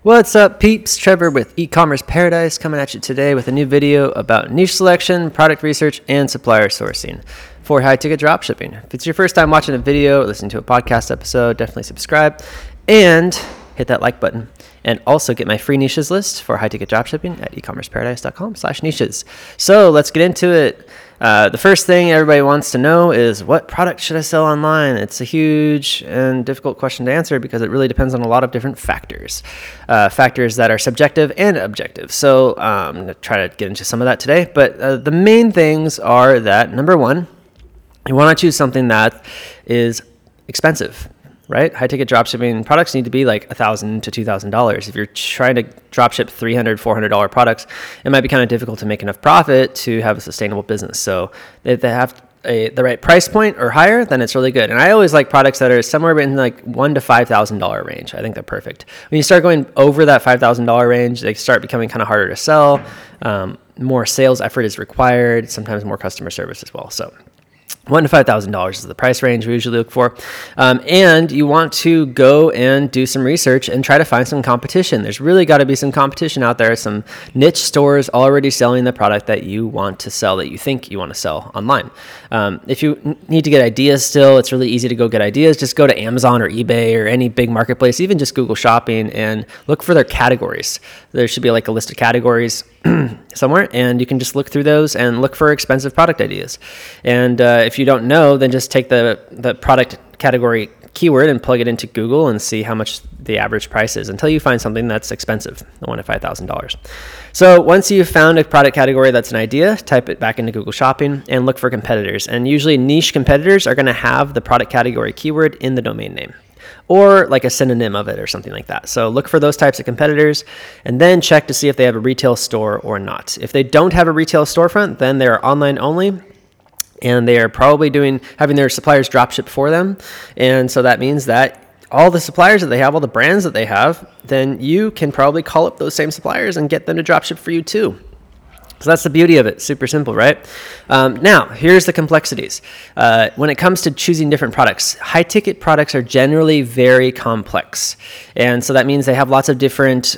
What's up, peeps? Trevor with E-Commerce Paradise coming at you today with a new video about niche selection, product research, and supplier sourcing for high-ticket dropshipping. If it's your first time watching a video or listening to a podcast episode, definitely subscribe and hit that like button. And also get my free niches list for high-ticket dropshipping at ecommerceparadise.com/niches. So let's get into it. The first thing everybody wants to know is, what product should I sell online? It's a huge and difficult question to answer because it really depends on a lot of different factors, factors that are subjective and objective. So I'm going to try to get into some of that today. But the main things are that, number one, you want to choose something that is expensive. Right? High ticket dropshipping products need to be like $1,000 to $2,000. If you're trying to dropship $300, $400 products, it might be kind of difficult to make enough profit to have a sustainable business. So if they have the right price point or higher, then it's really good. And I always like products that are somewhere in like $1,000 to $5,000 range. I think they're perfect. When you start going over that $5,000 range, they start becoming kind of harder to sell. More sales effort is required, sometimes more customer service as well. So $1,000 to $5,000 is the price range we usually look for. And you want to go and do some research and try to find some competition. There's really got to be some competition out there, some niche stores already selling the product that you want to sell, that you think you want to sell online. If you need to get ideas still, it's really easy to go get ideas. Just go to Amazon or eBay or any big marketplace, even just Google Shopping, and look for their categories. There should be like a list of categories somewhere, and you can just look through those and look for expensive product ideas. And if you don't know, then just take the product category keyword and plug it into Google and see how much the average price is until you find something that's expensive, $1,000 to $5,000. So once you've found a product category that's an idea, type it back into Google Shopping and look for competitors. And usually niche competitors are going to have the product category keyword in the domain name, or like a synonym of it or something like that. So look for those types of competitors and then check to see if they have a retail store or not. If they don't have a retail storefront, then they're online only, and they are probably having their suppliers dropship for them. And so that means that all the suppliers that they have, all the brands that they have, then you can probably call up those same suppliers and get them to dropship for you too. So that's the beauty of it. Super simple, right? Now, here's the complexities. When it comes to choosing different products, high-ticket products are generally very complex. And so that means they have lots of different,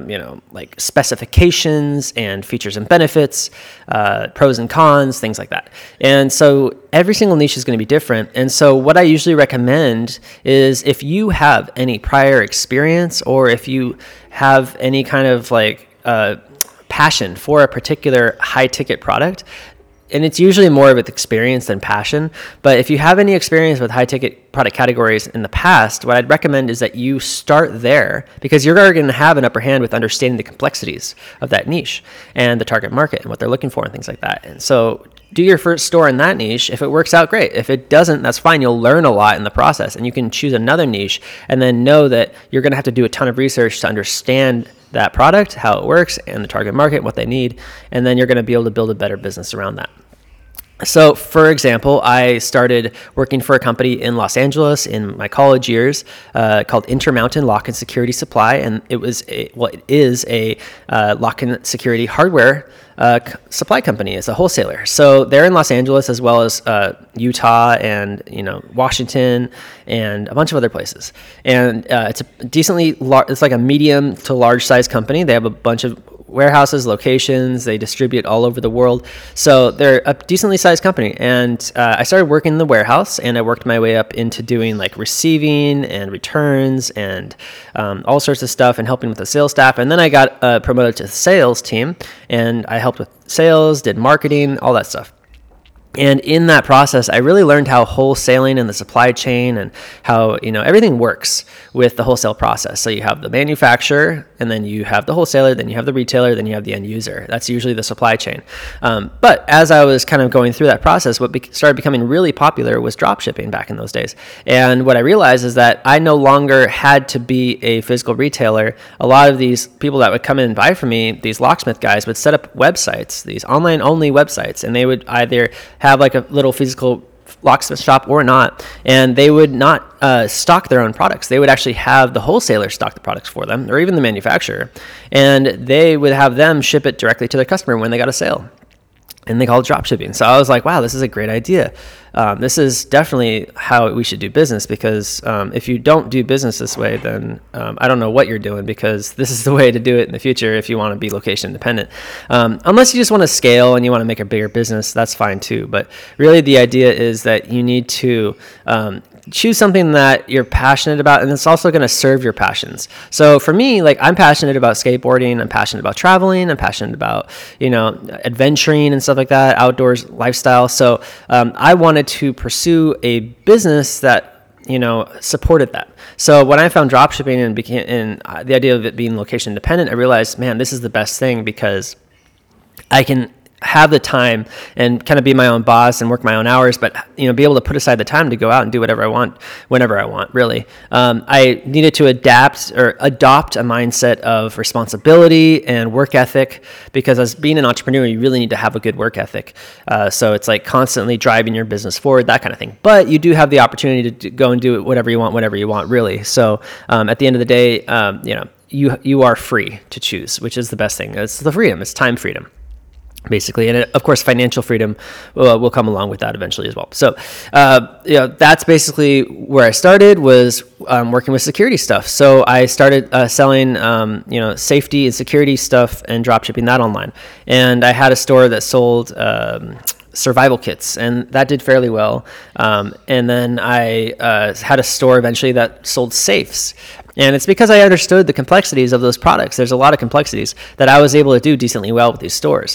like specifications and features and benefits, pros and cons, things like that. And so every single niche is going to be different. And so what I usually recommend is, if you have any prior experience, or if you have any kind of like passion for a particular high ticket product, and it's usually more with experience than passion, but if you have any experience with high ticket product categories in the past, what I'd recommend is that you start there, because you're going to have an upper hand with understanding the complexities of that niche and the target market and what they're looking for and things like that. And so do your first store in that niche. If it works out, great. If it doesn't, that's fine. You'll learn a lot in the process, and you can choose another niche and then know that you're going to have to do a ton of research to understand that product, how it works, and the target market, what they need, and then you're going to be able to build a better business around that. So, for example, I started working for a company in Los Angeles in my college years called Intermountain Lock and Security Supply, and it is a lock and security hardware supply company. It's a wholesaler. So they're in Los Angeles, as well as Utah and Washington and a bunch of other places. And it's a it's like a medium to large size company. They have a bunch of warehouses, locations. They distribute all over the world. So they're a decently sized company. And I started working in the warehouse, and I worked my way up into doing like receiving and returns and all sorts of stuff, and helping with the sales staff. And then I got promoted to the sales team, and I helped with sales, did marketing, all that stuff. And in that process, I really learned how wholesaling and the supply chain and how, everything works with the wholesale process. So you have the manufacturer, and then you have the wholesaler, then you have the retailer, then you have the end user. That's usually the supply chain. But as I was kind of going through that process, what started becoming really popular was drop shipping back in those days. And what I realized is that I no longer had to be a physical retailer. A lot of these people that would come in and buy from me, these locksmith guys, would set up websites, these online only websites, and they would either have like a little physical locksmith shop or not, and they would not stock their own products. They would actually have the wholesaler stock the products for them, or even the manufacturer, and they would have them ship it directly to their customer when they got a sale. and they call it drop shipping. So I was like, wow, this is a great idea. This is definitely how we should do business, because if you don't do business this way, then I don't know what you're doing, because this is the way to do it in the future if you want to be location independent. Unless you just want to scale and you want to make a bigger business, that's fine too. But really the idea is that you need to choose something that you're passionate about, and it's also going to serve your passions. So for me, like, I'm passionate about skateboarding, I'm passionate about traveling, I'm passionate about, adventuring and stuff like that, outdoors lifestyle. So I wanted to pursue a business that supported that. So when I found dropshipping and the idea of it being location independent, I realized, man, this is the best thing, because I can have the time and kind of be my own boss and work my own hours, but be able to put aside the time to go out and do whatever I want, whenever I want, really. I needed to adopt a mindset of responsibility and work ethic, because as being an entrepreneur, you really need to have a good work ethic. So it's like constantly driving your business forward, that kind of thing. But you do have the opportunity to go and do it whatever you want, whenever you want, really. So at the end of the day, you are free to choose, which is the best thing. It's the freedom. It's time freedom, basically. And of course, financial freedom will come along with that eventually as well. So, that's basically where I started, was working with security stuff. So I started selling, safety and security stuff and drop shipping that online. And I had a store that sold survival kits, and that did fairly well. And then I had a store eventually that sold safes. And it's because I understood the complexities of those products. There's a lot of complexities that I was able to do decently well with these stores.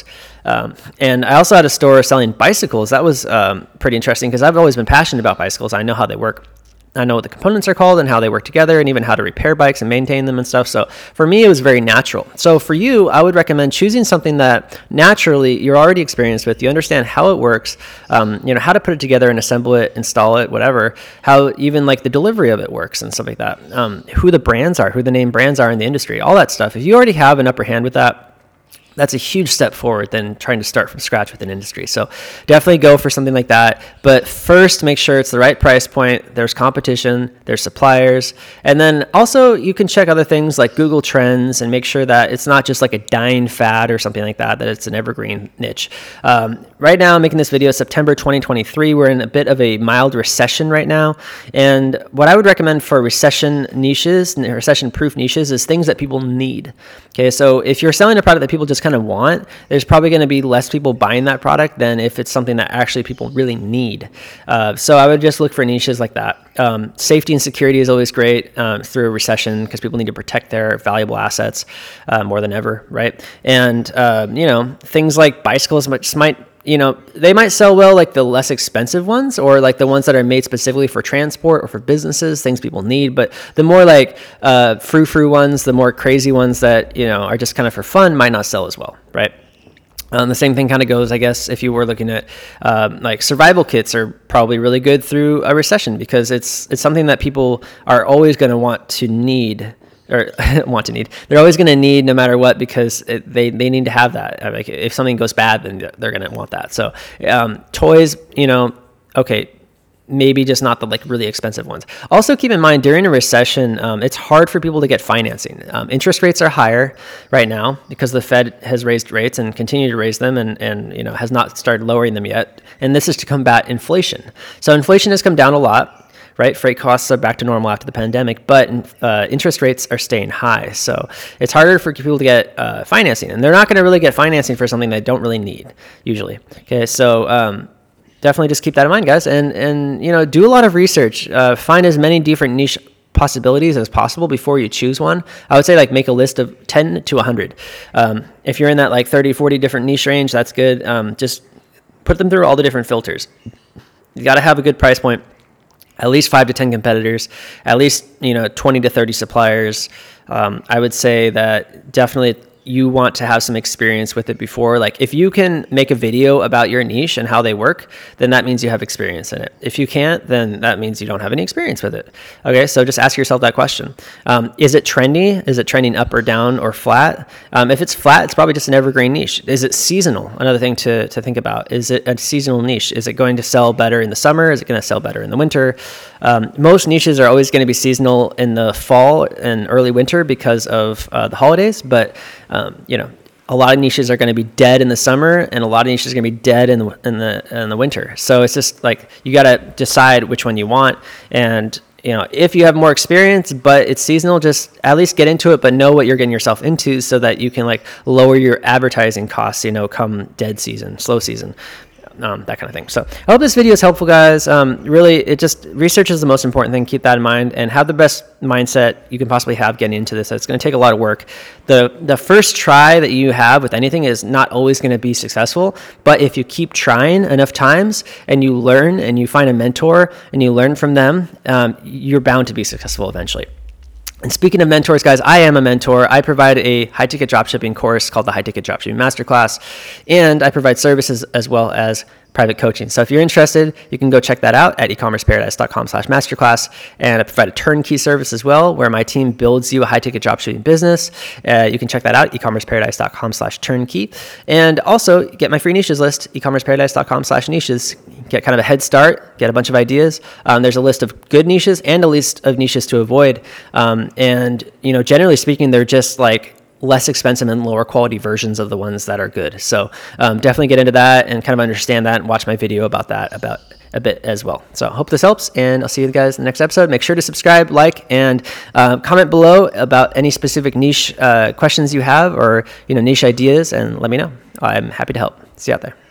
And I also had a store selling bicycles. That was pretty interesting, because I've always been passionate about bicycles. I know how they work. I know what the components are called and how they work together, and even how to repair bikes and maintain them and stuff. So for me, it was very natural. So for you, I would recommend choosing something that naturally you're already experienced with. You understand how it works, how to put it together and assemble it, install it, whatever, how even like the delivery of it works and stuff like that, who the brands are, who the name brands are in the industry, all that stuff. If you already have an upper hand with that, that's a huge step forward than trying to start from scratch with an industry. So definitely go for something like that. But first, make sure it's the right price point. There's competition, there's suppliers. And then also you can check other things like Google Trends and make sure that it's not just like a dying fad or something like that it's an evergreen niche. Right now, I'm making this video September 2023. We're in a bit of a mild recession right now. And what I would recommend for recession niches, recession-proof niches, is things that people need. Okay, so if you're selling a product that people just kind of want, there's probably going to be less people buying that product than if it's something that actually people really need. So I would just look for niches like that. Safety and security is always great through a recession, because people need to protect their valuable assets more than ever, right? And things like bicycles might they might sell well, like the less expensive ones, or like the ones that are made specifically for transport or for businesses, things people need. But the more like frou-frou ones, the more crazy ones that are just kind of for fun, might not sell as well, right? The same thing kind of goes, I guess, if you were looking at like survival kits are probably really good through a recession, because it's something that people are always going to want to need. Or they're always going to need no matter what, because they need to have that. Like if something goes bad, then they're going to want that. So toys, okay, maybe just not the like really expensive ones. Also keep in mind, during a recession, it's hard for people to get financing. Interest rates are higher right now because the Fed has raised rates and continue to raise them, and has not started lowering them yet. And this is to combat inflation. So inflation has come down a lot. Right, freight costs are back to normal after the pandemic, but interest rates are staying high. So it's harder for people to get financing, and they're not going to really get financing for something they don't really need usually. Okay, so definitely just keep that in mind, guys, and do a lot of research. Find as many different niche possibilities as possible before you choose one. I would say like make a list of 10 to 100. If you're in that like 30, 40 different niche range, that's good. Just put them through all the different filters. You got to have a good price point. At least 5 to 10 competitors, at least 20 to 30 suppliers. I would say that definitely you want to have some experience with it before. Like if you can make a video about your niche and how they work, then that means you have experience in it. If you can't, then that means you don't have any experience with it. Okay, so just ask yourself that question. Is it trendy? Is it trending up or down or flat? If it's flat, it's probably just an evergreen niche. Is it seasonal? Another thing to think about. Is it a seasonal niche? Is it going to sell better in the summer? Is it going to sell better in the winter? Most niches are always going to be seasonal in the fall and early winter because of the holidays, but a lot of niches are going to be dead in the summer, and a lot of niches are going to be dead in the winter. So it's just like you got to decide which one you want. And if you have more experience, but it's seasonal, just at least get into it, but know what you're getting yourself into so that you can like lower your advertising costs, come dead season, slow season. That kind of thing. So I hope this video is helpful, guys. Really, research is the most important thing. Keep that in mind and have the best mindset you can possibly have getting into this. It's going to take a lot of work. The first try that you have with anything is not always going to be successful, but if you keep trying enough times and you learn and you find a mentor and you learn from them, you're bound to be successful eventually. And speaking of mentors, guys, I am a mentor. I provide a high-ticket dropshipping course called the High-Ticket Dropshipping Masterclass, and I provide services as well as private coaching. So if you're interested, you can go check that out at ecommerceparadise.com/masterclass. And I provide a turnkey service as well, where my team builds you a high-ticket dropshipping business. You can check that out, ecommerceparadise.com/turnkey. And also get my free niches list, ecommerceparadise.com/niches. Get kind of a head start, get a bunch of ideas. There's a list of good niches and a list of niches to avoid. And generally speaking, they're just like less expensive and lower quality versions of the ones that are good. So definitely get into that and kind of understand that and watch my video about that about a bit as well. So I hope this helps, and I'll see you guys in the next episode. Make sure to subscribe, like, and comment below about any specific niche questions you have or niche ideas, and let me know. I'm happy to help. See you out there.